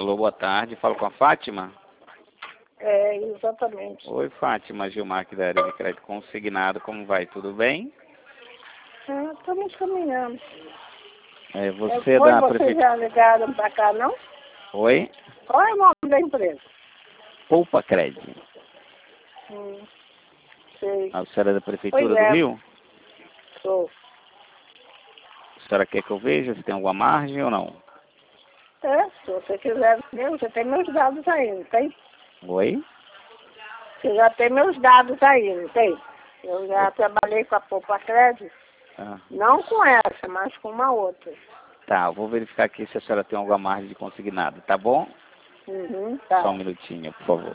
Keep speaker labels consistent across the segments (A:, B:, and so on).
A: Alô, boa tarde. Falo com a Fátima?
B: É, exatamente.
A: Oi, Fátima. Gilmar aqui da área de crédito consignado. Como vai? Tudo bem?
B: Estamos caminhando.
A: Você
B: Foi,
A: da
B: vocês
A: prefeitura...
B: já ligaram para cá, não?
A: Oi?
B: Qual é o nome da empresa?
A: Poupa Crédito.
B: Sei.
A: A senhora é da prefeitura
B: Pois
A: do
B: é.
A: Rio?
B: Sou.
A: A senhora quer que eu veja se tem alguma margem ou não?
B: Se você quiser ver, você tem meus dados aí, não tem?
A: Oi?
B: Você já tem meus dados aí, não tem? Eu já trabalhei com a Poupa Crédito,
A: Ah,
B: não com essa, mas com uma outra.
A: tá, eu vou verificar aqui se a senhora tem alguma margem de consignado, tá bom?
B: Tá.
A: Só um minutinho, por favor.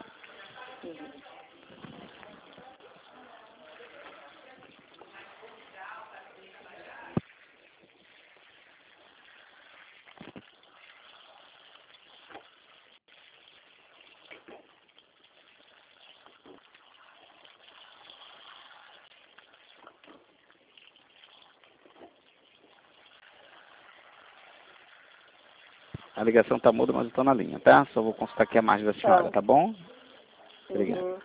A: A ligação tá muda, mas eu tô na linha, tá? Só vou consultar aqui a margem da senhora, tá bom? Obrigado.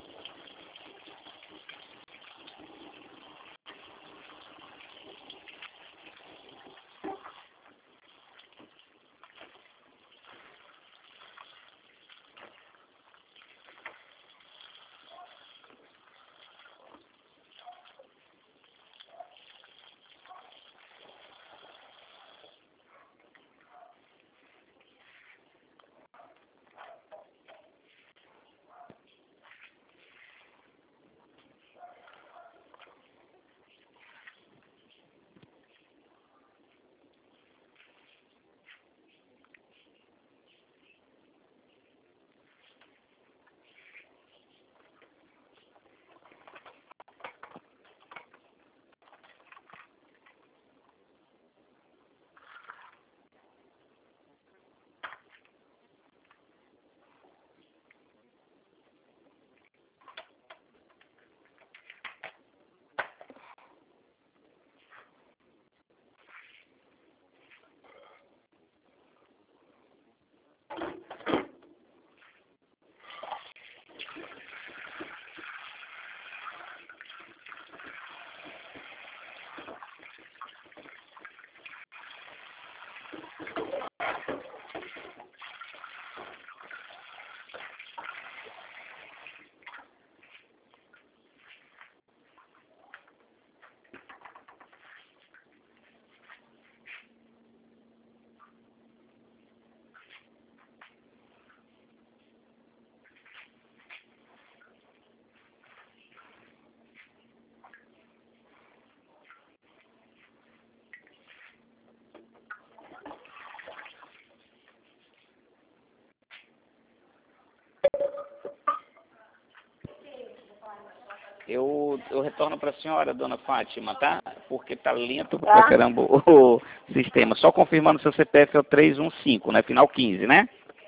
A: Eu retorno para a senhora, dona Fátima, tá? Porque tá lento pra caramba o sistema. Só confirmando seu CPF é o 315, né? Final 15, né?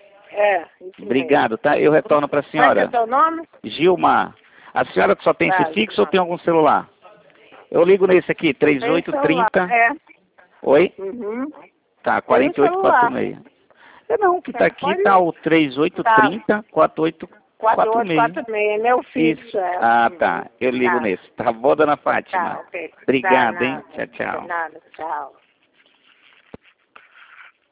B: Isso
A: Obrigado, tá? Eu retorno para a senhora.
B: Qual é o teu nome?
A: Gilmar. A senhora só tem esse fixo ou tem algum celular? Eu ligo nesse aqui, 3830. Oi? Tá, 4846. Não, que tá aqui, tá o 3830 4846.
B: 4846, é meu fixo.
A: Isso. Tá. Eu ligo nesse. Tá bom, dona Fátima?
B: Tá, ok.
A: Obrigado, hein? Tchau, tchau.
B: Nada, tchau.